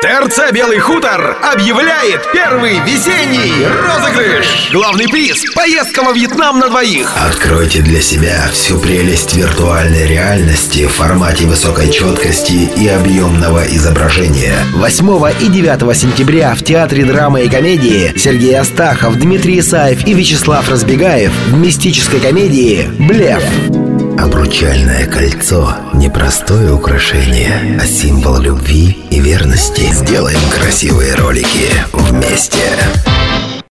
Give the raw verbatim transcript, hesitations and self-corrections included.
ТРЦ «Белый хутор» объявляет первый весенний розыгрыш. Главный приз – поездка во Вьетнам на двоих. Откройте для себя всю прелесть виртуальной реальности в формате высокой четкости и объемного изображения. восьмого и девятого сентября в Театре драмы и комедии Сергей Астахов, Дмитрий Исаев и Вячеслав Разбегаев в мистической комедии «Блеф». Обручальное кольцо – не простое украшение, а символ любви и верности. Сделаем красивые ролики вместе.